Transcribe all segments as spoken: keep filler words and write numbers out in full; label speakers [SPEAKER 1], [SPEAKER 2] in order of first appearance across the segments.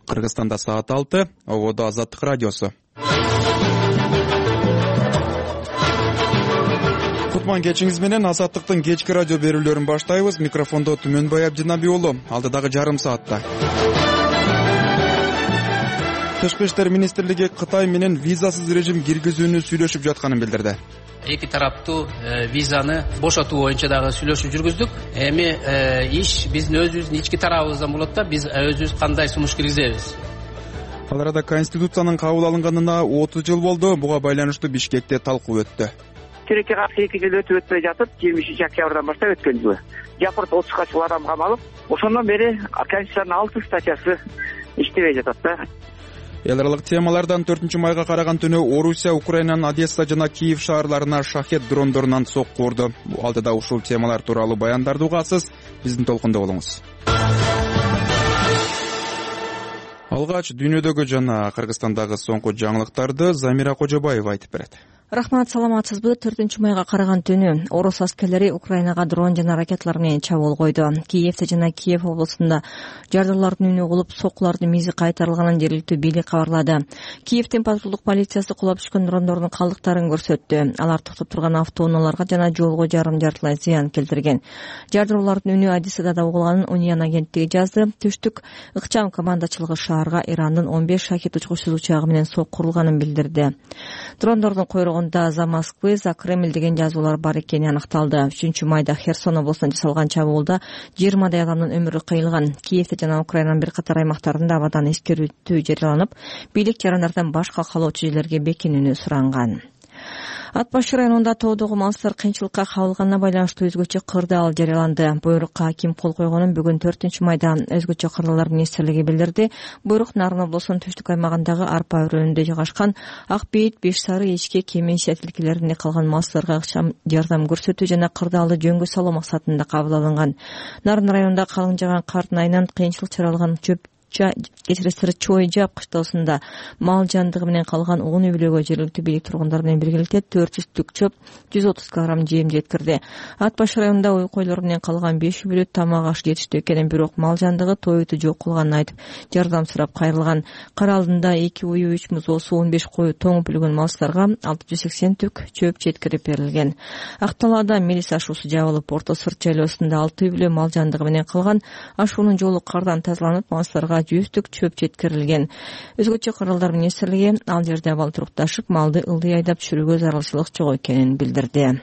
[SPEAKER 1] Кыргызстанда саат алты, ободо Азаттык радиосу. Кутман кечиңиз менен Азаттыктын кечки радио берүүлөрүн баштайбыз. Микрофондо Түмөнбай Абдинаби уулу. Алдыдагы жарым саатта. Тышкы иштер министрлиги Кытай менен визасыз режим киргизүүнү сүйлөшүп жатканын билдирди.
[SPEAKER 2] Эки тараптуу визаны бошотуу боюнча дагы сүйлөшүү жүргүздүк. Эми иш биздин өзүбүздүн ички тарабыбыздан болот да, биз өзүбүз кандай сунуш киргизебиз.
[SPEAKER 1] Ал арада Конституциянын кабыл алынганына отуз жыл болду. Буга байланыштуу Бишкекте талкуу өттү.
[SPEAKER 3] Тилекке каршы эки жыл өтүп өтпөй жатып, жыйырманчы октябрдан баштап өткөн жылы Жапырт отузга чыккан адам камалып, ошондон бери Конституциянын алты статьясы иштебей жатат да.
[SPEAKER 1] Эл аралык темалардан төртүнчү майга караган түнү Орусия Украинанын Одесса жана Киев шаарларына шахет дрондорунан сокку урду. Алдыда ушул темалар тууралуу баяндарды угасыз. Биздин толкунда болуңуз. Алгач дүйнөдөгү жана Кыргызстандагы соңку жаңылыктарды Замира Кожобаева айтып берет.
[SPEAKER 4] Рахмат, саламатсызбы? төртүнчү майга караган түнү Орус аскерлери Украинага дрон жана ракеталар менен чабуул койду. Киевте жана Киев облусунда жардарлардын үнү угулуп, соккулардын мизи кайтарылганын жергиликтүү бийлик кабарлады. Киевтин патрулдук полициясы кулап түшкөн дрондордун калдыктарын көрсөттү. Алар токтоп турган автоунааларга жана жолго жарым жартылай зыян келтирген. Жардарлардын үнү Одессада да угулганын Униан агенттиги жазды. Түштүк ыкчам командачылыгы шаарга Ирандын он беш шахет учкучсуз учагы менен соккурулганын билдирди. Дрондордун койрогунда за Москвы, за Кремль деген жазуулар бар экени аныкталды. үчүнчү майда Херсон облусунда жасалган чабуулда жыйырмадай адамдын өмүрү кыйылган. Киевте жана Украинанын бир катар аймактарында абадан эскертүү жарыяланып, бийлик жарандардан башка калоочу жерлерге бекинүүнү суранган. Ат башы районунда тоодогу малчылар кыйынчылыкка кабылганына байланыштуу өзгөчө кырдаал жарыяланды. Буйрукка ким кол койгонун бүгүн төртүнчү майда өзгөчө кырдаалдар министрлиги билдирди. Буйрук Нарын облусунун түштүк аймагындагы арпа өрөөнүндө жайгашкан Ак Бейит, Беш Сары, Эчке, Кемеш тилкелеринде калган малчыларга ыкчам жардам көрсөтүү жана кырдаалды жөнгө салуу максатында кабыл алынган. Нарын районунда калың жаган кардын айынан кыйынчылык чаралган чөп кечиресир Чой Жап кыштоосунда мал жандыгы менен калган он үй бүлөгө жергиликтүү бийлик тургундар менен биргеликте төрт жүз түк чөп, жүз отуз килограмм жем жеткирди. Ат башы районунда ой койлор менен калган беш үй бүлө тамак аш жетиштүү экенин, бирок мал жандыгы тойту жок кылганын айтып, жардам сурап кайрылган. Кара Алдында эки уyu, үч музоосу, он беш кою тоңуп үлгөн малчыларга алты жүз сексен түк чөп жеткирип берилген. Акталаада мелис ашуусу жабылып, Орто Сырт жайлоосунда алты үй бүлө мал жандыгы менен калган. Ашуунун жолу кардан тазаланып, малчыларга жүз түк чөп жеткирилген. Өзгөчө кырдаалдар министрлиги ал жерде абал турукташып, малды ылдый айдап чүрүүгө зарылчылык жок экенин билдирди.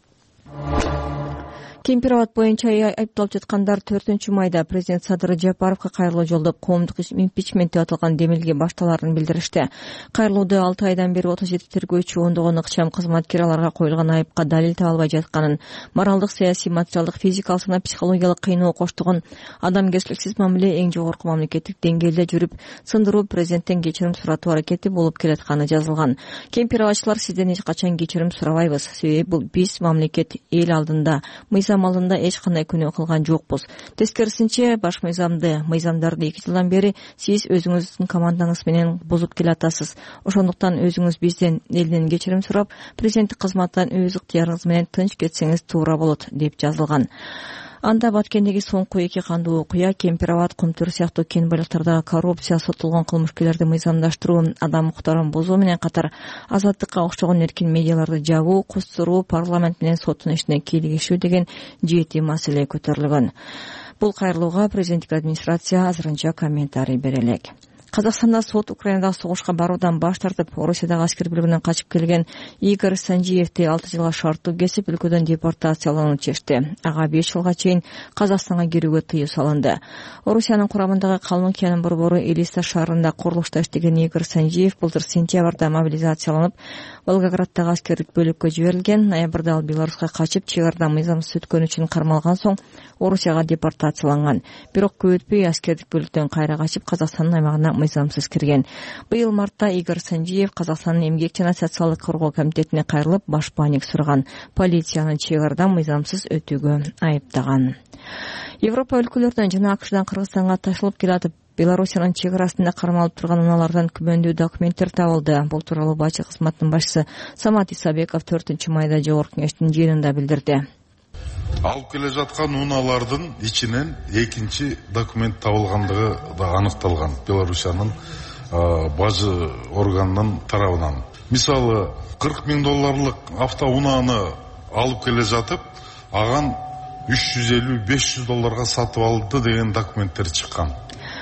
[SPEAKER 4] Кемпир-Абад боюнча айыпталып жаткандар төртүнчү майда президент Садыр Жапаровго кайрылуу жолдоп коомдук импичмент деп аталган демилге башталарын билдиришти. Кайрылууда алты айдан бери отуз жети тергөөчү, ондогон ыкчам кызматкер аларга коюлган айыпка далил таба албай жатканын, моралдык, саясий, материалдык, физикалык жана психологиялык кыйноо коштугун, адамгерчиликсиз мамиле эң жогорку мамлекеттик деңгээлде жүрүп, сындыруу, президенттен кечирим суратуу аракети болуп келатканы жазылган. Кемпир-Абадчылар, сизден эч качан кечирим сурабайбыз. Себеби бул биз мамлекет эл алдында мыйзам алдында эч кандай күнөө кылган жокпуз. Тескерисинче, баш мыйзамды, мыйзамдарды эки жылдан бери сиз өзүңүздүн командаңыз менен бузуп келатасыз. Ошондуктан өзүңүз бизден, элден кечирим сурап, президенттик кызматтан өз ыктыярыңыз менен тынч кетсеңиз туура болот, деп жазылган. Анда Баткендеги соңку эки кандуу окуя, Кемпир-Абад, Кумтөр сыяктуу кен байлыктарда коррупция, соттолгон кылмышкерлерди мыйзамдаштыруу, адам укуктарын бузуу менен катар Азаттыкка окшогон эркин медиаларды жабуу, кустуруу, парламент менен соттун ишине кийлигишүү деген жети маселе көтөрүлгөн. Бул кайрылууга президенттик администрация азырынча комментарий бере элек. Казакстанда сот Украинадагы согушка баруудан баш тартып, Орусиядагы аскер бөлүгүнөн качып келген Игорь Санжиевди алты жылга шарттуу кесип, өлкөдөн депортациялоону чечти. Ага беш жылга чейин Казакстанга кирүүгө тыюу салынды. Орусиянын курамындагы Калмыкиянын борбору Элиста шаарында курулушта иштеген Игорь Санжиев былтыр сентябрда мобилизацияланып, Волгограддагы аскердик бөлүккө жиберилген. Ноябрда ал Беларуска качып, чек арада мыйзамсыз өткөнү үчүн кармалган соң Орусияга депортацияланган. Бирок көп өтпөй аскердик бөлүктөн кайра качып, Казакстандын аймагына мыйзамсыз кирген. Быйыл мартта Игорь Санжиев Казакстандын эмгек жана социалдык коргоо комитетине кайрылып, баш бааник сураган. Полициянын чек арада мыйзамсыз өтүүгө айыптаган. Европа өлкөлөрүнөн жана АКШдан Кыргызстанга ташылып келатып, Белоруссиянын чек арасында кармалып турган унаалардан күмөндүү документтер табылды. Бул тууралуу бачы кызматтын башчысы Самат Исабеков төртүнчү майда Жогорку кеңештин жыйынында билдирди.
[SPEAKER 5] алып келе жатқан унаалардын ичинен экинчи документ табылгандыгы да аныкталган Белоруссиянын бажы органынын тарабынан. Мисалы кырк миң долларлык автоунааны алып келе жатып, аган үч жүз элүү беш жүз долларга сатып алды деген документтер чыккан.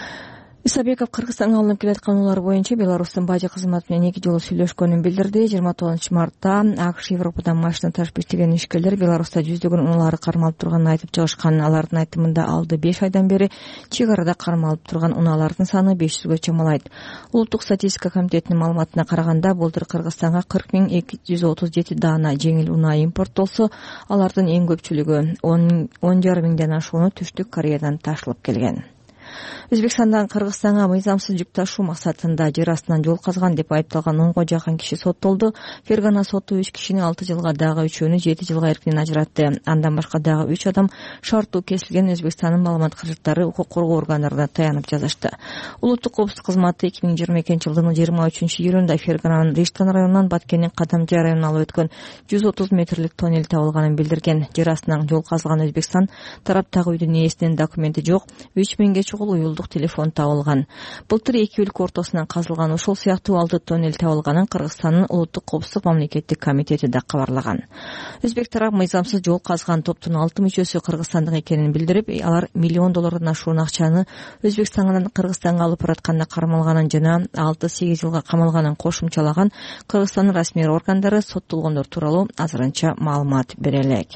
[SPEAKER 4] Исабеков Кыргызстанга алынып келаткан унаалар боюнча Беларустун бажы кызматы менен эки жолу сүйлөшкөнүн билдирди. жыйырма тогузунчу мартта АКШ Европадан машина ташып иштеген ишкерлер Беларуста жүздөгөн унаалары кармалып турганын айтып чыгышкан. Алардын айтымында алды беш айдан бери чек арада кармалып турган унаалардын саны беш жүзгө чамалайт. Улуттук статистика комитетинин маалыматына караганда, былтыр Кыргызстанга кырк миң эки жүз отуз жети даана жеңил унаа импорттолсо, алардын эң көпчүлүгү он жарым миңден ашууну Түштүк Кореядан ташылып келген. Өзбекстандан Кыргызстанга мыйзамсыз жүк ташуу максатында жер астынан жол казган деп айыпталган онго жакын киши соттолду. Фергана соту үч кишини алты жылга, дагы үчөөнү жети жылга эркинен ажыратты. Андан башка дагы үч адам шарттуу кесилген Өзбекстандын маалымат каражаттары укук коргоо органдарына таянып жазышты. Улуттук коопсуздук кызматы эки миң жыйырма экинчи жылдын жыйырма үчүнчү июлунда Фергананын Риштан районунан Баткендин Кадамжай районуна алып өткөн жүз отуз метрлик тоннель табылганын билдирген. Жер астынан жол казылган Өзбекстан тараптагы үйдүн ээсинин документи жок, үч миңге чогул уюлдук телефон табылган. Былтыр эки өлкө ортосунан казылган ушул сыяктуу алты тоннель табылганын Кыргызстандын улуттук коопсуздук мамлекеттик комитети да кабарлаган. Өзбек тарап мыйзамсыз жол казган топтун алты мүчөсү кыргызстандык экенин билдирип, алар миллион доллардан ашуун акчаны Өзбекстандан Кыргызстанга алып баратканда кармалганын жана алты сегиз жылга камалганын кошумчалаган. Кыргызстандын расмий органдары соттолгондор тууралуу азырынча маалымат бере элек.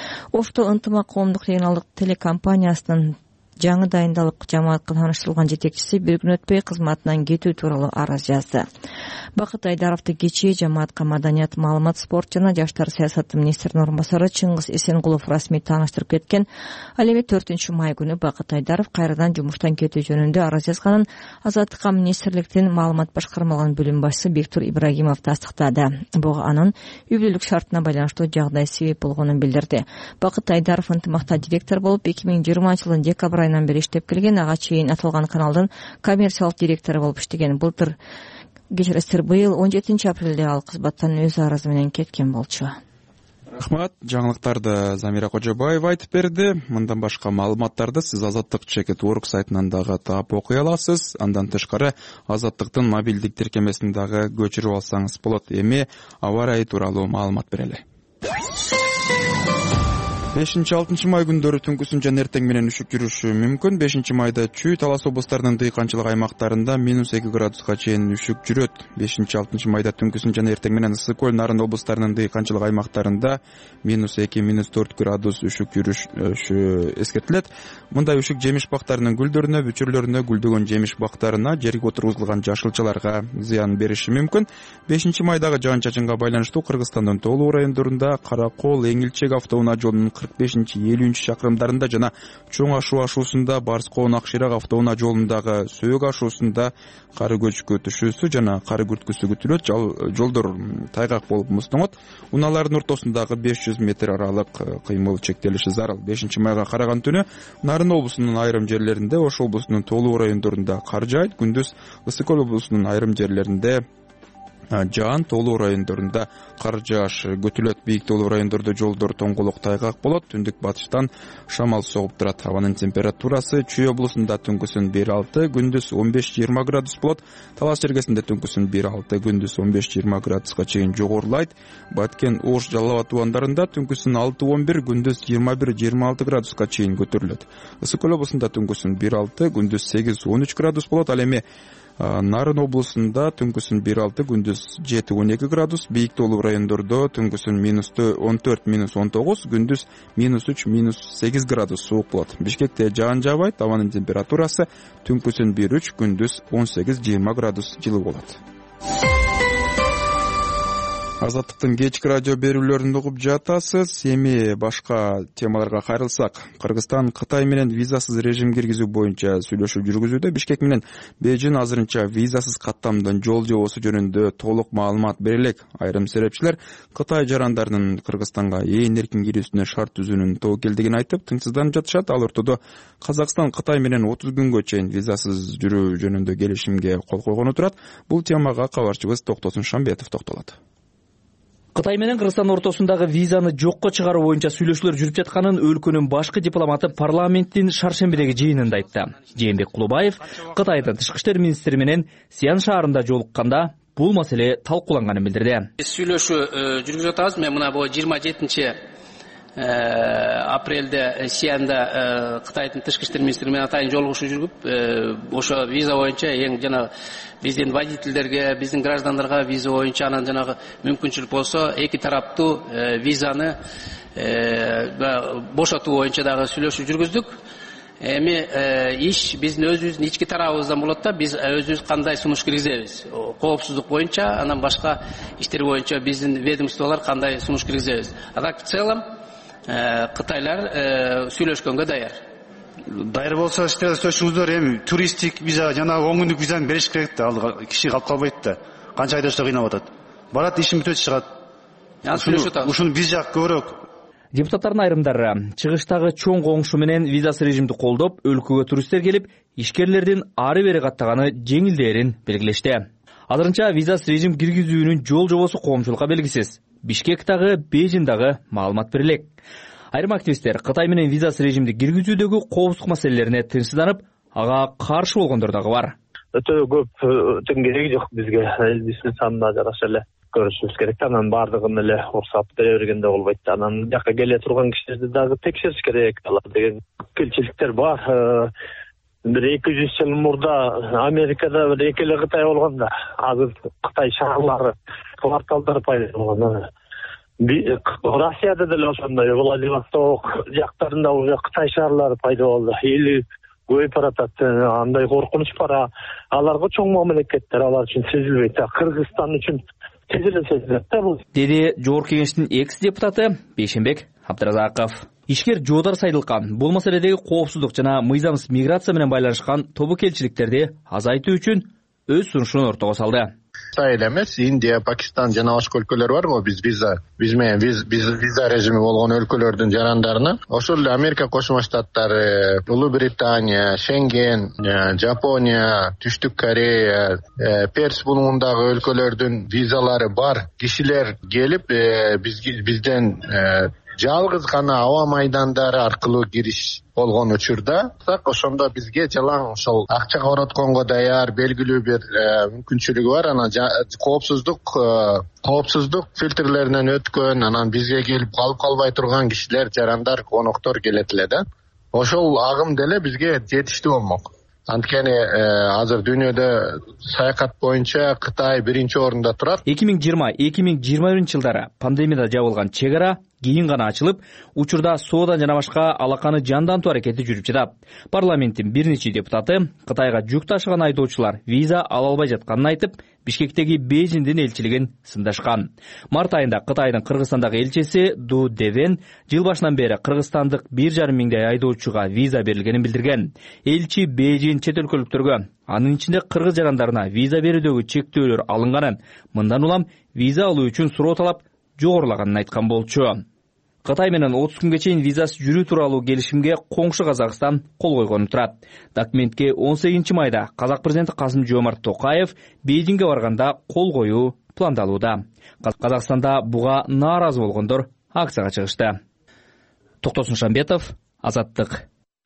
[SPEAKER 4] Ошто ынтымак коомдук регионалдык телекомпаниясынын жаңы дайындалып жамаатка тааныштырылган жетекчиси бир күн өтпөй кызматынан кетүү тууралуу арыз жазды. Бакыт Айдаровду кечээ жамаатка маданият, маалымат, спорт жана жаштар саясаты министринин орун басары Чыңгыз Эсенгулов расмий тааныштырып кеткен. Ал эми төртүнчү май күнү Бакыт Айдаров кайрадан жумуштан кетүү жөнүндө арыз жазганын Азаттыкка министрликтин маалымат башкармалыгынын бөлүм башчысы Бектур Ибрагимов тастыктады. Буга анын үй бүлөлүк шартына байланыштуу жагдай себеп болгонун билдирди. Бакыт Айдаров ынтымакта директор болуп эки миң жыйырманчы жылдын декабрь айынан бери иштеп келген. Ага чейин аталган каналдын коммерциялык директору болуп иштеген. Былтыр кечиресиздер быйыл он жетинчи апрелде ал кызматтан өз арызы менен кеткен болчу.
[SPEAKER 1] Рахмат. Жаңылыктарды Замира Кожобаева айтып берди. Мындан башка маалыматтарды сиз Азаттык чекит орг сайтынан дагы таап окуй аласыз. Андан тышкары Азаттыктын мобилдик тиркемесин дагы көчүрүп алсаңыз болот. Эми аба ырайы тууралуу маалымат берели. бешинчи алтынчы май күндөрү түнкүсүн жана эртең менен үшүк жүрүшү мүмкүн. бешинчи майда Чүй, Талас облустарынын дыйканчылык аймактарында минус эки градуска чейин үшүк жүрөт. бешинчи алтынчы майда түнкүсүн жана эртең менен Ысык көл, Нарын облустарынын дыйканчылык аймактарында минус эки минус төрт градус үшүк жүрүшү эскертилет. Мындай үшүк жемиш бактарынын гүлдөрүнө, бүчүрлөрүнө, гүлдөгөн жемиш бактарына, жерге отургузулган жашылчаларга зыян бериши мүмкүн. бешинчи майдагы жаан-чачынга байланыштуу Кыргызстандын Тоолуу райондорунда Каракол, Эңилчек автоунаа жолунун кырк бешинчи элүүнчү чакырымдарында жана Чоң Ашуу ашуусунда, Барскоон Акширак автоунаа жолундагы Сөөк ашуусунда кары көчкү түшүүсү жана кары күрткүсү күтүлөт. Жолдор тайгак болуп муздоңот. Унаалардын ортосундагы беш жүз метр аралык кыймыл чектелиши зарыл. бешинчи майга караган түнү Нарын облусунун айрым жерлеринде, Ош облусунун Тоолуу райондорунда кар жаайт. Күндүз Ысык көл облусунун айрым жерлеринде жаан, Тоолуу райондорунда кар жааш күтүлөт. Бийик Тоолуу райондордо жолдор тоңголок тайгак болот. Түндүк батыштан шамал согуп турат. Абанын температурасы Чүй облусунда түнкүсүн бир алты, күндүз он беш жыйырма градус болот. Талас жергесинде түнкүсүн бир алты, күндүз он беш жыйырма градуска чейин жогорулайт. Баткен, Ош, Жалал Абад тубандарында түнкүсүн алты он бир, күндүз жыйырма бир жыйырма алты градуска чейин көтөрүлөт. Ысык көл облусунда түнкүсүн бир алты, күндүз сегиз он үч градус болот. Ал эми Нарын облусунда түнкүсүн бир алты, күндүз жети он эки градус. Бийик Тоолуу райондордо түнкүсүн минус он төрт минус он тогуз, күндүз минус үч минус сегиз градус суук болот. Бишкекте жаан жаабайт. Абанын температурасы түнкүсүн бир үч, күндүз он сегиз жыйырма градус жылуу болот. Азаттыктын кечки радио берүүлөрүн угуп жатасыз. Эми башка темаларга кайрылсак, Кыргызстан Кытай менен визасыз режим киргизүү боюнча сүйлөшүү жүргүзүүдө. Бишкек менен Бейжин азырынча визасыз каттамдын жол жобосу жөнүндө толук маалымат бере элек. Айрым серепчилер Кытай жарандарынын Кыргызстанга ээн эркин кирүүсүнө шарт түзүүнүн тобокелдигин айтып, тынчсызданып жатышат. Ал ортодо Казакстан Кытай менен отуз күнгө чейин визасыз жүрүү жөнүндө келишимге кол койгону турат. Бул темага кабарчыбыз Токтосун Шамбетов токтолот.
[SPEAKER 6] Кытай менен Кыргызстан ортосундагы визаны жокко чыгаруу боюнча сүйлөшүүлөр жүрүп жатканын өлкөнүн башкы дипломаты парламенттин шаршембидеги жыйынында айтты. Жээнбек Кулубаев Кытайдын тышкы иштер министри менен Сиан шаарында жолукканда бул маселе талкууланганын билдирди.
[SPEAKER 2] Сүйлөшүү жүргүзүп атабыз. Мен мына бул жыйырма жетинчи апрелде Сианда Кытайдын тышкы иштер министри менен атайын жолугушуу жүргүп, ошо виза боюнча эң жана биздин водительдерге, биздин граждандарга виза боюнча анан жанагы мүмкүнчүлүк болсо эки тараптуу визаны бошотуу боюнча дагы сүйлөшүү жүргүздүк. Эми иш биздин өзүбүздүн ички тарабыбыздан болот да, биз өзүбүз кандай сунуш киргизебиз, коопсуздук боюнча, анан башка иштер боюнча биздин ведомстволор кандай сунуш киргизебиз. А так в целом Кытайлар сүйлөшкөнгө даяр.
[SPEAKER 7] Даяр болсо сүйлөшүңүздөр, эми туристтик виза жана он күндүк визаны бериш керек да, ал киши калып калбайт да. Канча айдашта кыйнап атат. Барат, ишин бүтөт чыгат. Ушуну биз жак көбүрөөк.
[SPEAKER 6] Депутаттардын айрымдары чыгыштагы чоң коңшу менен визасыз режимди колдоп, өлкөгө туристтер келип, ишкерлердин ары бери каттаганы жеңилдээрин белгилешти. Азырынча визасыз режим киргизүүнүн жол жобосу коомчулукка белгисиз. Бишкектагы, Бейжиңдагы маалымат берилек. Айрым активисттер Кытай менен визасыз режимди киргизүүдөгү коопсуздук маселелерине тынчсызданып, ага каршы болгондор дагы бар.
[SPEAKER 8] Өтө көп өтөн кереги жок бизге. Элибиздин санына жараша эле көрүшүбүз керек. Анан бардыгын эле уруксат бере бергенде болбойт. Анан жака келе турган кишилерди дагы текшериш керек. Алар деген келчиликтер бар. Бир эки жүз жыл мурда Америкада бир эки эле Кытай болгон да. Азыр Кытай шаарлары, кварталдары пайда болгон. Россияда деле ошондой, Владивосток жактарында уже Кытай шаарлары пайда болду. Эли көйүп баратат, андай коркунуч бар. Аларга чоң мамлекеттер, алар үчүн сезилбейт. Кыргызстан үчүн сезиле сезилет да бул.
[SPEAKER 6] Деди Жогорку Кеңештин экс депутаты Бейшенбек Абдыразаков. Ишкер Жooдар Сайдылкан бул маселедеги коопсуздук жана мыйзамсыз миграция менен байланышкан тобокелчиликтерди азайтуу үчүн өз сунушун ортого салды.
[SPEAKER 9] Кытай эле эмес, Индия, Пакистан жана башка өлкөлөр бар го, биз виза, биз менен биз виза режими болгон өлкөлөрдүн жарандарына. Ошол эле Америка Кошмо Штаттары, Улуу Британия, Шенген, Жапония, Түштүк Корея, Перс булугундагы өлкөлөрдүн визалары бар кишилер келип, бизден жалгыз гана аба майдандары аркылуу кириш болгон учурда, так ошондо бизге жалаң ошол акча коротконго даяр белгилүү бир мүмкүнчүлүгү бар. Анан коопсуздук коопсуздук фильтрлеринен өткөн, анан бизге келип калып калбай турган кишилер, жарандар, коноктор келет эле да. Ошол агым деле бизге жетиштүү болмок. Анткени азыр дүйнөдө саякат боюнча Кытай биринчи орунда турат.
[SPEAKER 6] эки миң жыйырма эки миң жыйырма биринчи жылдары пандемияда жабылган чек ара кийин гана ачылып, учурда соода жана башка алаканы жандантуу аракети жүрүп жатат. Парламенттин бир нече депутаты Кытайга жүк ташыган айдоочулар виза ала албай жатканын айтып, Бишкектеги Бейжиңдин элчилигин сындашкан. Март айында Кытайдын Кыргызстандагы элчиси Ду Девен жыл башынан бери кыргызстандык бир жарым миңдей айдоочуга виза берилгенин билдирген. Элчи Бейжиң чет өлкөлүктөргө, анын ичинде кыргыз жарандарына виза берүүдөгү чектөөлөр алынганын, мындан улам виза алуу үчүн суроо талап жогорулаганын айткан болчу. Кытай менен отуз күнгө чейин визасыз жүрүү тууралуу келишимге коңшу Казакстан кол койгону турат. Документке он сегизинчи майда Казак президенти Касым-Жомарт Токаев Бейжиңге барганда кол коюу пландалууда. Казакстанда буга нааразы болгондор акцияга чыгышты. Токтосун Шамбетов, Азаттык.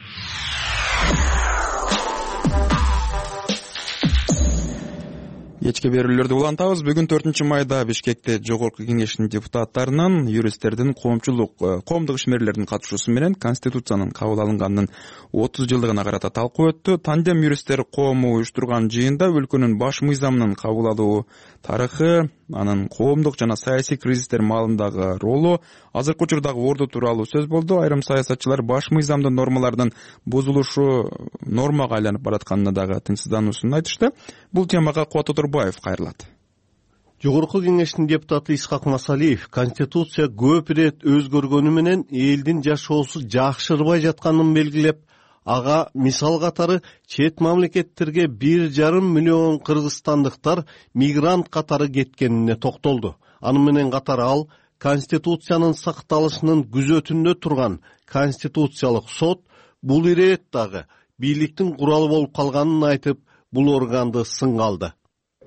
[SPEAKER 1] Кечки берүүлөрдү улантабыз. Бүгүн төртүнчү майда Бишкекте Жогорку Кеңештин депутаттарынын, юристтердин, коомчулук, коомдук ишмерлердин катышуусу менен Конституциянын кабыл алынганынын отуз жылдыгына карата талкуу өттү. Тандем юристтер коому уюштурган жыйында өлкөнүн баш мыйзамынын кабыл алуу тарыхы, анын коомдук жана саясий кризистер маалындагы ролу, азыркы учурдагы орду тууралуу сөз болду. Айрым саясатчылар баш мыйзамдын нормалардын бузулушу нормага айланып баратканына дагы тынчсыздануусун айтышты. Бул темага Кубат Отурбаев кайрылат.
[SPEAKER 10] Жогорку Кеңештин депутаты Исхак Масалиев Конституция көп ирет өзгөргөнү менен элдин жашоосу жакшырбай жатканын белгилеп, ага мисал катары чет мамлекеттерге бир жарым миллион кыргызстандыктар мигрант катары кеткенине токтолду. Аны менен катар ал Конституциянын сакталышынын күзөтүндө турган Конституциялык сот бул ирет дагы бийликтин куралы болуп калганын айтып, бул органды сынга алды.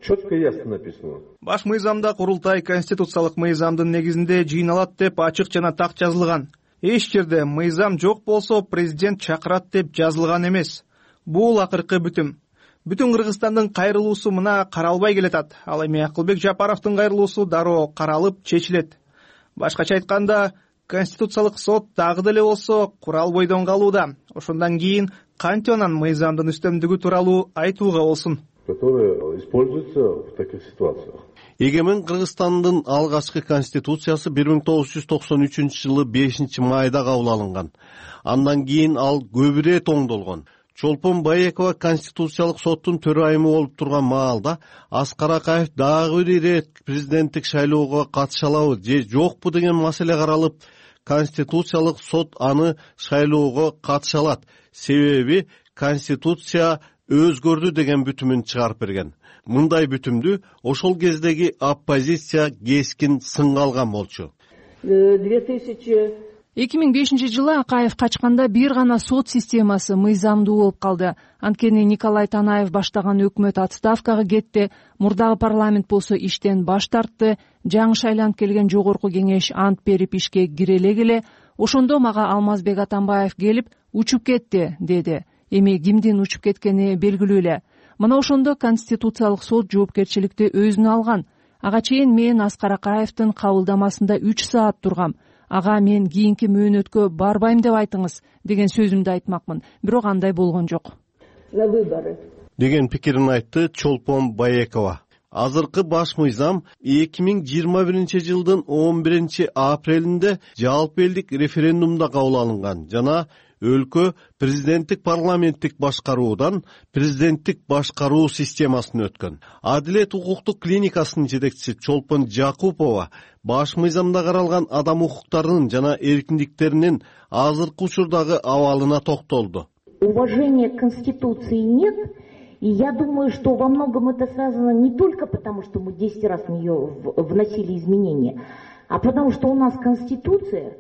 [SPEAKER 11] четко и ясно написано.
[SPEAKER 12] Баш мыйзамда курултай конституциялык мыйзамдын негизинде жыйналат деп ачык жана так жазылган. Эч жерде мыйзам жок болсо президент чакырат деп жазылган эмес. Бул акыркы бүтүм. Бүтүн Кыргызстандын кайрылуусу мына каралбай келатат. Ал эми Акылбек Жапаровдун кайрылуусу дароо каралып чечилет. Башкача айтканда, Конституциялык сот дагы деле болсо курал бойдон калууда. Ошондон кийин кантип анан мыйзамдын үстөмдүгү тууралуу айтууга болсун.
[SPEAKER 11] Которые используются в таких ситуациях.
[SPEAKER 10] Эгемен Кыргызстандын алгачкы конституциясы бир миң тогуз жүз токсон үчүнчү жылы бешинчи майда кабыл алынган. Андан кийин ал көп ирет оңдолгон. Чолпон Байекова Конституциялык соттун төрайымы болуп турган маалда Аскар Акаев дагы бир ирет президенттик шайлоого катыша алабы же жокпу деген маселе каралып, Конституциялык сот аны шайлоого катыша алат. Себеби Конституция өзгөрдү деген бүтүмүн чыгарып берген. Мындай бүтүмдү ошол кездеги оппозиция кескин сынга алган болчу.
[SPEAKER 13] эки миң бешинчи жылы Акаев качканда бир гана сот системасы мыйзамдуу болуп калды. Анткени Николай Танаев баштаган өкмөт отставкага кетти, мурдагы парламент болсо иштен баш тартты, жаңы шайланып келген жогорку кеңеш ант берип ишке кире эле келе, ошондо мага Алмазбек Атамбаев келип учуп кетти, деди. Эми кимдин учуп кеткени белгилүү эле. Мына ошондо Конституциялык сот жоопкерчиликти өзүнө алган. Ага чейин мен Аскар Акаевдин кабылдамасында үч саат тургам. Ага мен кийинки мөөнөткө барбайм деп айтыңыз деген сөзүмдү айтмакмын. Бирок андай болгон жок.
[SPEAKER 10] На выборы деген пикирин айтты Чолпон Байекова. Азыркы баш мыйзам эки миң жыйырма биринчи жылдын он биринчи апрелинде жалпы элдик референдумда кабыл алынган жана өлкө президенттик парламенттик башкаруудан президенттик башкаруу системасына өткөн. Адилет укуктук клиникасынын жетекчиси Чолпон Жакупова баш мыйзамда каралган адам укуктарынын жана эркиндиктеринин азыркы учурдагы абалына токтолду.
[SPEAKER 14] Уважения к Конституции нет, и я думаю, что во многом это связано не только потому, что мы десять раз в нее вносили изменения, а потому что у нас Конституция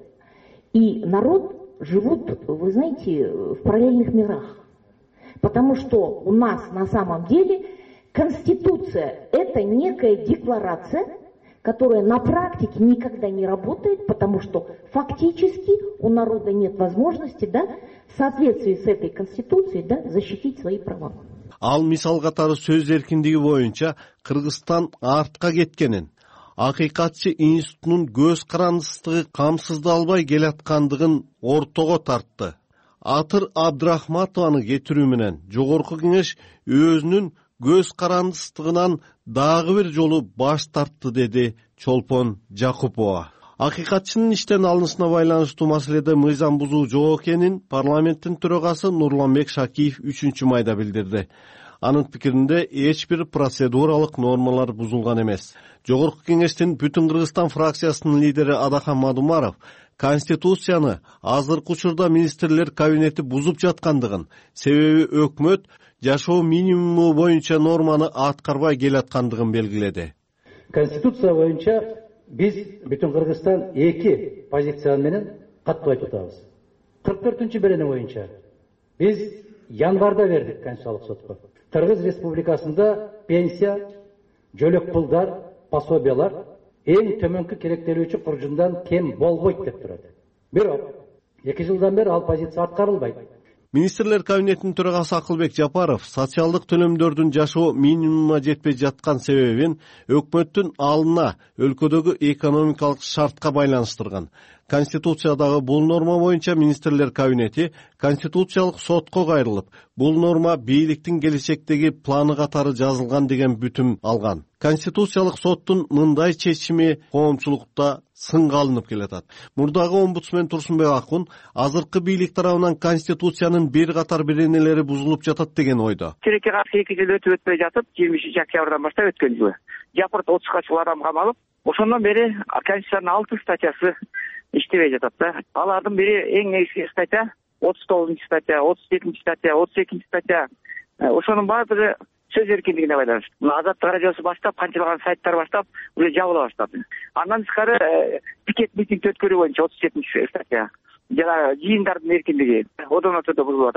[SPEAKER 14] и народ живут, вы знаете, в параллельных мирах. Потому что у нас на самом деле Конституция – это некая декларация, которая на практике никогда не работает, потому что фактически у народа нет возможности, да, в соответствии с этой Конституцией, да, защитить свои права.
[SPEAKER 10] Ал мисал катары сөз эркиндиги боюнча Кыргызстан артка кеткенин, Акыйкатчы институтунун көз карандысыздыгы камсыздалбай келаткандыгын ортого тартты. Атыр Абдрахматованы кетирүү менен жогорку кеңеш өзүнүн көз карандысыздыгынан дагы бир жолу баш тартты, деди Чолпон Жакупова. Акыйкатчынын иштен алынышына байланыштуу маселеде мыйзам бузуу жок экенин парламенттин төрагасы Нурланбек Шакиев үчүнчү майда билдирди. Анын пикиринде эч бир процедуралык нормалар бузулган эмес. Жогорку кеңештин Бүтүн Кыргызстан фракциясынын лидери Адахан Мадумаров Конституцияны азыркы учурда министрлер кабинети бузуп жаткандыгын, себеби өкмөт жашоо минимуму боюнча норманы аткарбай келаткандыгын белгиледи.
[SPEAKER 15] Конституция боюнча биз Бүтүн Кыргызстан эки позиция менен катуу айтып атабыз. кырк төртүнчү берене боюнча биз январда бердик Конституциялык сотко. Кыргыз Республикасында пенсия, жөлөк пулдар, пособиялар эң төмөнкү керектелүүчү куржундан кем болбойт деп турат. Бирок эки жылдан бери ал позиция аткарылбайт.
[SPEAKER 10] Министрлер кабинетинин төрагасы Акылбек Жапаров социалдык төлөмдөрдүн жашоо минимумуна жетпей жаткан себебин өкмөттүн алдына өлкөдөгү экономикалык шартка байланыштырган. Конституциядагы бул норма боюнча министрлер кабинети Конституциялык сотко кайрылып, бул норма бийликтин келечектеги планы катары жазылган деген бүтүм алган. Конституциялык соттун мындай чечими коомчулукта сынга алынып келатат. Мурдагы омбудсмен Турсунбек Акун азыркы бийлик тарабынан Конституциянын бир катар беренелери бузулуп жатат деген ойдо.
[SPEAKER 3] Тилекке каршы эки жыл өтүп өтпөй жатып, жыйырма үчүнчү октябрдан баштап өткөн жылы Жапырт отузга чыккан адам камалып, ошондон бери Конституциянын алты статьясы иштебей жатат да. Алардын бири эң негизги статья отуз тогузунчу статья, отуз жетинчи статья, отуз экинчи статья. Ошонун баардыгы сөз эркиндигине байланыштуу. Азаттык радиосу баштап, канчалаган сайттар баштап уже жабыла баштады. Андан тышкары пикет митинг өткөрүү боюнча отуз жетинчи статья. Жана жыйындардын эркиндиги одон өтөдө бузулуп атат.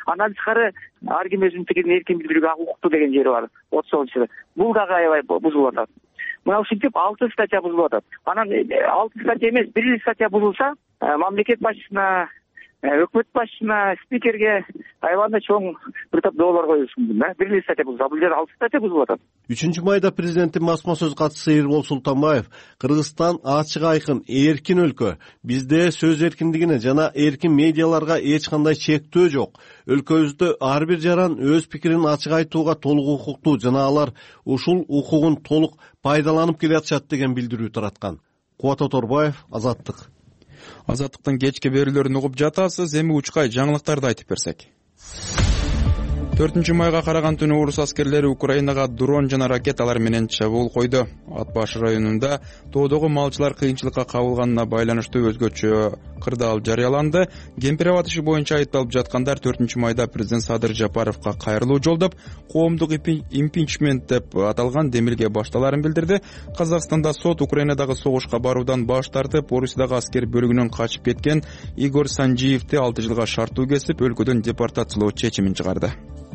[SPEAKER 3] Андан тышкары ар ким өзүнүн пикирин эркин билдирүүгө укуктуу деген жери бар отуз тогузунчу жылы. Бул дагы аябай бузулуп атат. Мына ушинтип алты статья бузулуп атат. Анан алты статья эмес, бир эле статья бузулса, мамлекет башчысына, өкмөт башчысына, спикерге аябай чоң бир топ доолор коюшу мүмкүн да. Бир эле статья бузулса, бул жерде алты статья бузулуп атат.
[SPEAKER 10] үчүнчү майда президенттин басма сөз катчысы Эрбол Султанбаев Кыргызстан ачык айкын эркин өлкө. Бизде сөз эркиндигине жана эркин медиаларга эч кандай чектөө жок. Өлкөбүздө ар бир жаран өз пикирин ачык айтууга толук укуктуу жана алар ушул укугун толук пайдаланып келатышат деген билдирүү тараткан. Кубат Оторбаев, Азаттык.
[SPEAKER 1] Азаттыктын кечки берүүлөрүн угуп жатасыз. Эми учкай жаңылыктарды айтып берсек. төртүнчү майга караган түнү орус аскерлери Украинага дрон жана ракеталар менен чабуул койду. Ат баш районунда тоодогу малчылар кыйынчылыкка кабылганына байланыштуу өзгөчө кырдаал жарыяланды. Кемпирабад иши боюнча айыпталып жаткандар төртүнчү майда президент Садыр Жапаровго кайрылуу жолдоп, коомдук импичмент деп аталган демилге башталарын билдирди. Казакстанда сот Украинадагы согушка баруудан баш тартып, Орусиядагы аскер бөлүгүнөн качып кеткен Игорь Санжиевди алты жылга шарттуу кесип, өлкөдөн депортациялоо чечимин чыгарды.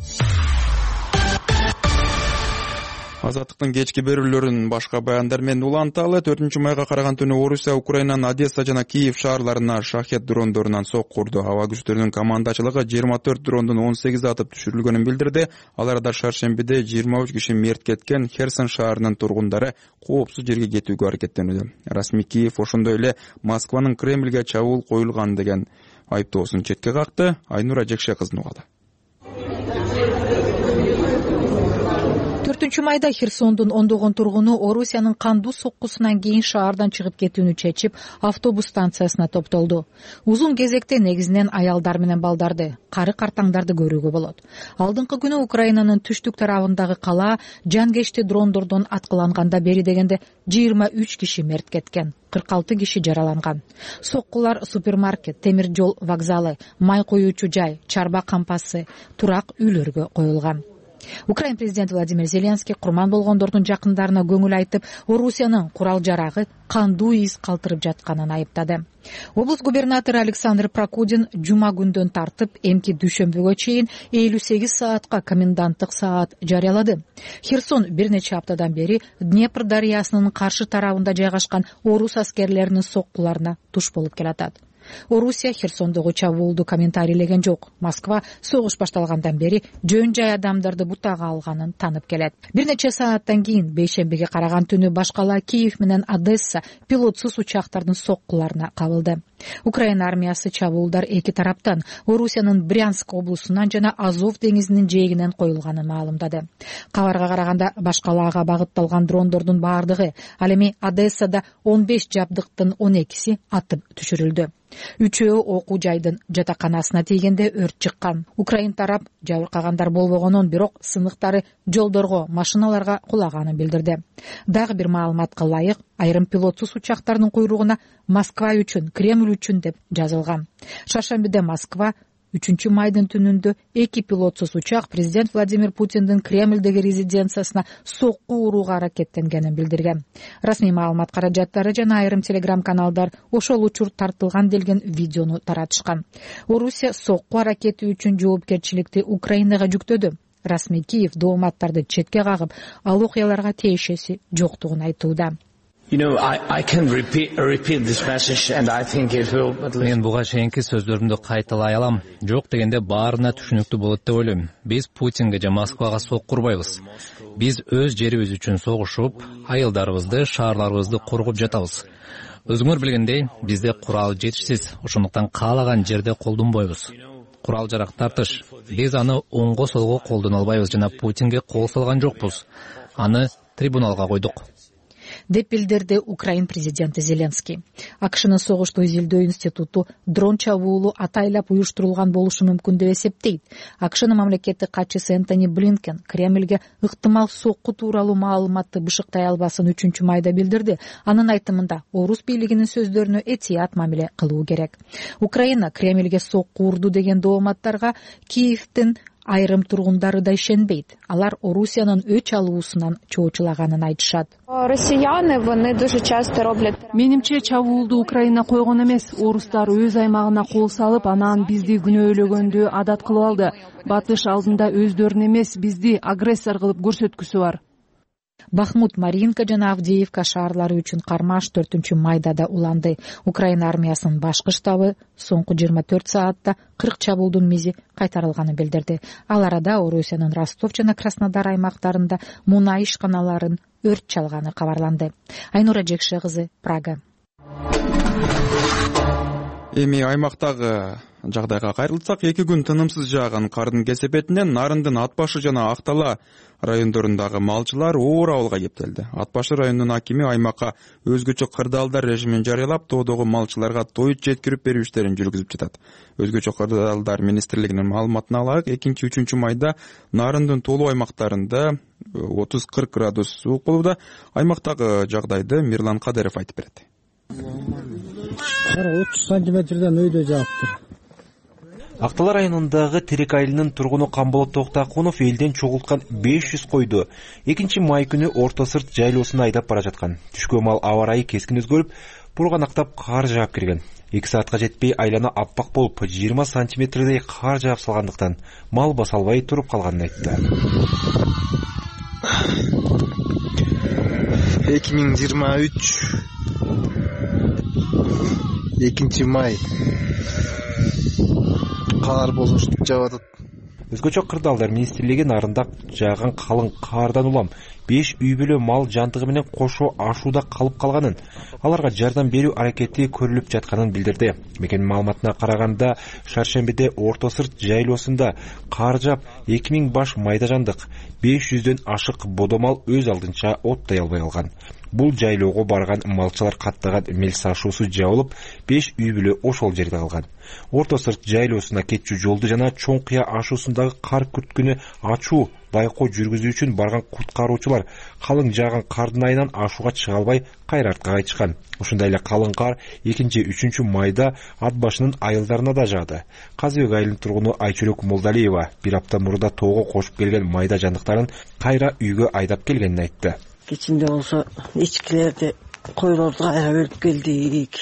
[SPEAKER 1] Азаттыктын кечки берүүлөрүн башка баяндар менен уланталы. төртүнчү майга караган түнү Орусия Украинанын Одесса жана Киев шаарларына шахет дрондорунан сок курду. Аба күчтөрүнүн командачылыгы жыйырма төрт дрондун он сегизи атып түшүрүлгөнүн билдирди. Аларда шаршембиде жыйырма үч киши мерт кеткен. Херсон шаарынын тургундары коопсуз жерге кетүүгө аракеттенүүдө. Расмий Киев ошондой эле Москванын Кремльге чабуул коюлган деген айыптоосун четке какты. Айнура Жекше кыздын угады.
[SPEAKER 16] төртүнчү майда Херсондун ондогон тургуну Орусиянын кандуу соккусунан кийин шаардан чыгып кетүүнү чечип, автобус станциясына топтолду. Узун кезекте негизинен аялдар менен балдарды, кары картаңдарды көрүүгө болот. Алдыңкы күнү Украинанын түштүк тарабындагы кала жангечти дрондордон аткыланганда бери дегенде жыйырма үч киши мерт кеткен. кырк алты киши жараланган. Соккулар супермаркет, темир жол вокзалы, май коюучу жай, чарба кампасы, турак үйлөргө коюлган. Украин президенти Владимир Зеленский курман болгондордун жакындарына көңүл айтып, Орусиянын курал жарагы кандуу из калтырып жатканын айыптады. Облус губернатору Александр Прокудин жума күндөн тартып эмки дүйшөмбүгө чейин элүү сегиз саатка коменданттык саат жарыялады. Херсон бир нече аптадан бери Днепр дарыясынын каршы тарабында жайгашкан орус аскерлеринин соккуларына туш болуп келатат. Орусия Херсондогу чабуулду комментарийлеген жок. Москва согуш башталгандан бери жөн жай адамдарды бутага алганын танып келет. Бир нече сааттан кийин бейшембиге караган түнү башкала Киев менен Одесса пилотсуз учактардын соккуларына кабылды. Украина армиясы чабуулдар эки тараптан Орусиянын Брянск облусунан жана Азов деңизинин жээгинен коюлганын маалымдады. Кабарга караганда башкалаага багытталган дрондордун баардыгы, ал эми Одессада он беш жабдыктын он экиси атып түшүрүлдү. Үчөө окуу жайдын жатаканасына тийгенде өрт чыккан. Украин тарап жабыркагандар болбогонун, бирок сыныктары жолдорго, машиналарга кулаганын билдирди. Дагы бир маалыматка ылайык, айрым пилотсуз учактардын куйругуна Москва үчүн, Кремль үчүн деп жазылган. Шаршембиде Москва үчүнчү майдын түнүндө эки пилотсуз учак президент Владимир Путиндин Кремльдеги резиденциясына сокку урууга аракеттенгенин билдирген. Расмий маалымат каражаттары жана айрым телеграм каналдар ошол учур тартылган делген видеону таратышкан. Орусия сокку аракети үчүн жоопкерчиликти Украинага жүктөдү. Расмий Киев дооматтарды четке кагып, ал окуяларга тиешеси жоктугун айтууда.
[SPEAKER 17] Мен буга чейинки сөздөрүмдү кайталай алам. Жок дегенде баарына түшүнүктүү болот деп ойлойм. Биз Путинге же Москвага сок курбайбыз. Биз өз жерибиз үчүн согушуп, айылдарыбызды, шаарларыбызды коргоп жатабыз. Өзүңөр билгендей, бизде курал жетишсиз, ошондуктан каалаган жерде колдонбойбуз. Курал жарак тартыш. Биз аны оңго солго колдоно албайбыз жана Путинге кол салган жокпуз. Аны трибуналга койдук,
[SPEAKER 16] деп билдирди Украин президенти Зеленский. АКШнын согушту изилдөө институту дрон чабуулу атайлап уюштурулган болушу мүмкүн деп эсептейт. АКШнын мамлекеттик катчысы Энтони Блинкен Кремльге ыктымал сокку тууралуу маалыматты бышыктай албасын үчүнчү майда билдирди. Анын айтымында орус бийлигинин сөздөрүнө этият мамиле кылуу керек. Украина Кремльге сокку урду деген дооматтарга Киевдин айрым тургундары да ишенбейт. Алар Орусиянын өч алуусунан чоочулаганын айтышат.
[SPEAKER 18] росіяни, вони дуже часто роблять.
[SPEAKER 13] Менимче чабуулду Украина койгон эмес. Орустар өз аймагына кол салып, анан бизди күнөөлөгөндү адат кылып алды. Батыш алдында өздөрүн эмес, бизди агрессор кылып көрсөткүсү бар.
[SPEAKER 16] Бахмут, Маринка жана Авдеевка шаарлары үчүн кармаш төртүнчү майда да уланды. Украина армиясынын башкы штабы соңку жыйырма төрт саатта кырк чабуулдун мизи кайтарылганын билдирди. Ал арада Орусиянын Ростов жана Краснодар аймактарында мунай ишканаларын өрт чалганы кабарланды. Айнура Жекше кызы, Прага.
[SPEAKER 1] Эми аймактагы жагдайга кайрылсак, эки күн тынымсыз жааган кардын кесепетинен Нарындын Ат башы жана Актала райондорундагы малчылар оор абалга кептелди. Ат башы районунун акими аймакка өзгөчө кырдаалдар режимин жарыялап, тоодогу малчыларга тоют жеткирип берүү иштерин жүргүзүп жатат. Өзгөчө кырдаалдар министрлигинин маалыматына алайык, экинчи үчүнчү майда Нарындын толуу аймактарында отуз кырк градус суук болууда. Аймактагы жагдайды Мирлан Кадыров айтып берет.
[SPEAKER 19] отуз сантиметрден өйдө жааптыр.
[SPEAKER 20] Актала районундагы Терек айылынын тургуну Камболот Токтакунов элден чогулткан беш жүз койду экинчи май күнү Орто Сырт жайлоосуна айдап бара жаткан. Түшкө мал аба ырайы кескин өзгөрүп, бурганактап кар жаап кирген. эки саатка жетпей айлана аппак болуп, жыйырма сантиметрдей кар жаап салгандыктан мал баса албай туруп калганын айтты.
[SPEAKER 19] эки миң жыйырма үч экинчи май кар болуштуп жаап атат.
[SPEAKER 20] Өзгөчө кырдаалдар министрлиги Нарында жааган калың кардан улам беш үй бүлө мал жантыгы менен кошо ашууда калып калганын, аларга жардам берүү аракети көрүлүп жатканын билдирди. Мекенин маалыматына караганда, Шаршембиде Орто Сырт жайлоосунда кар жаап эки миң баш майда жандык, беш жүздөн ашык бодомал өз алдынча оттой албай калган. Бул жайлоого барган малчылар каттаган мелс ашуусу жабылып, беш үй бүлө ошол жерде калган. Орто Сырт жайлоосуна кетчү жолду жана Чоң Кыя ашуусундагы кар күрткүнү ачуу байкоо жүргүзүү үчүн барган куткаруучулар калың жааган кардын айынан ашууга чыга албай кайра артка кайтышкан. Ушундай эле калың кар экинчи үчүнчү майда Ат башынын айылдарына да жаады. Казыбек айылынын тургуну Айчөлөк Молдалиева бир апта мурда тоого кошуп келген майда жандыктарын кайра үйгө айдап келгенин айтты.
[SPEAKER 21] Кечинде болсо ичкилерди, койлорду кайра бөлүп келдик.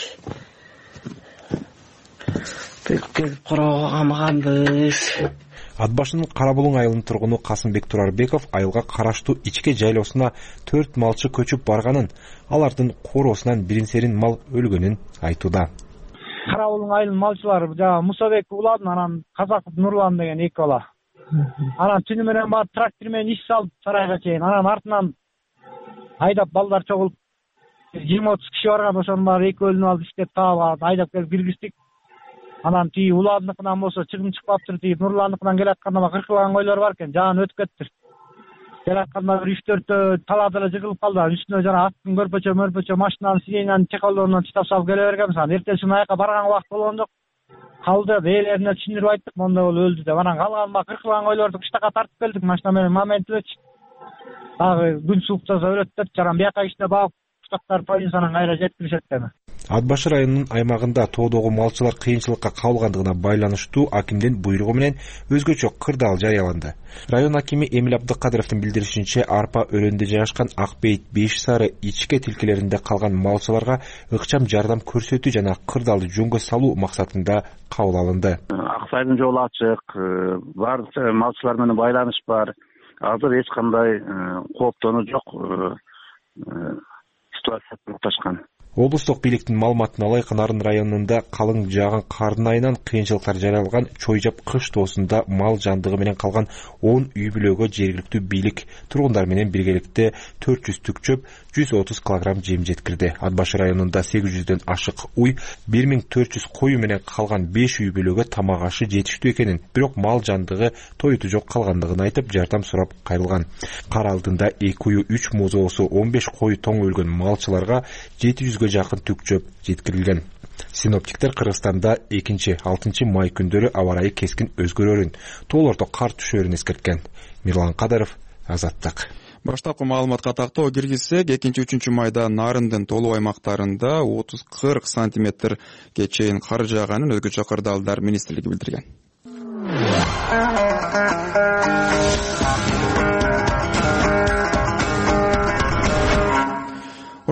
[SPEAKER 21] Бөлүп келип короого камаганбыз.
[SPEAKER 20] Ат башынын Карабулуң айылынын тургуну Касымбек Турарбеков айылга караштуу ичке жайлоосуна төрт малчы көчүп барганын, алардын короосунан бирин-серин мал өлгөнүн айтууда.
[SPEAKER 22] Карабулуң айылынын малчылары жана Мусабек Улан, анан Казаков Нурлан деген эки бала. Анан түнү менен барып трактор менен иш салып сарайга чейин, анан артынан айдап балдар чогулуп жыйырма отуз киши барган, ошонун баары экөөлүнүп алып иштеп таап айдап келип киргиздик. Анан тиги Уландыкынан болсо чыгым чыкпаптыр, тиги Нурландыкынан келатканда кыркылган койлор бар экен, жаан өтүп кетти. Келатканда бир үч төртөө талаада эле жыгылып калды. Үстүнө жана аттын көрпөчө мөрпөчө машинанын сиденьянын чекалдорунан чытап салып келе бергенбиз. Анан эртеси күнү аяка барган убакыт болгон жок. Калды, ээлерине түшүндүрүп айттык, монда болуп өлдү деп. Анан калган кыркылган койлорду кыштакка тартып келдик машина менен, моментибечи. Дагы күн сууктаса өлөт деп, жаран бияка иште багып, кыштактар полициядан кайра жеткиришет эми.
[SPEAKER 20] Ат башы районунун аймагында тоодогу малчылар кыйынчылыкка кабылгандыгына байланыштуу акимдин буйругу менен өзгөчө кырдаал жарыяланды. Район акими Эмил Абдыкадыровдун билдиришинче, арпа өрөндө жайгашкан Ак Бейит беш сары ичке тилкелеринде калган малчыларга ыкчам жардам көрсөтүү жана кырдаалды жөнгө салуу максатында кабыл алынды.
[SPEAKER 23] Ак Сайдын жолу ачык, баардык малчылар менен байланыш бар. Азыр эч кандай кооптонуу жок ситуация токтошкан.
[SPEAKER 20] Облустук бийликтин маалыматына ылайык, Нарын районунда калың жааган кардын айынан кыйынчылыктар жаралган Чойжап кыш тоосунда мал жандыгы менен калган он үй бүлөгө жергиликтүү бийлик тургундар менен биргеликте төрт жүз түк чөп, жүз отуз килограмм жем жеткирди. Ат башы районунда сегиз жүздөн ашык уй, бир миң төрт жүз кою менен калган беш үй бүлөгө тамак ашы жетиштүү экенин, бирок мал жандыгы тоюту жок калгандыгын айтып, жардам сурап кайрылган. Кар алдында эки уйу, үч музоосу, он беш кою тоң өлгөн малчыларга жети жүзгө жакын түк чөп жеткирилген. Синоптиктер Кыргызстанда экинчи алтынчы май күндөрү аба ырайы кескин өзгөрөрүн, тоолордо кар түшөрүн эскерткен. Мирлан Кадыров, Азаттык.
[SPEAKER 1] Баштапкы маалыматка тактоо киргизсек, экинчи үчүнчү майда Нарындын толуу аймактарында отуз кырк сантиметрге чейин кар жааганын өзгөчө кырдаалдар министрлиги билдирген.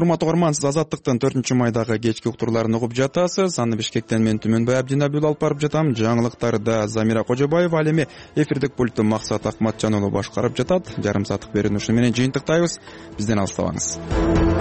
[SPEAKER 1] урматтуу угарман, сиз Азаттыктын төртүнчү майдагы кечки уктурларын угуп жатасыз. Аны Бишкектен мен Түмөнбай Абдинабил алып барып жатам. Жаңылыктарды Замира Кожобаева, ал эми эфирдик пультту Максат Акматжан уулу башкарып жатат. Жарым сааттык берүүнү ушу менен жыйынтыктайбыз. Бизден алыстабаңыз.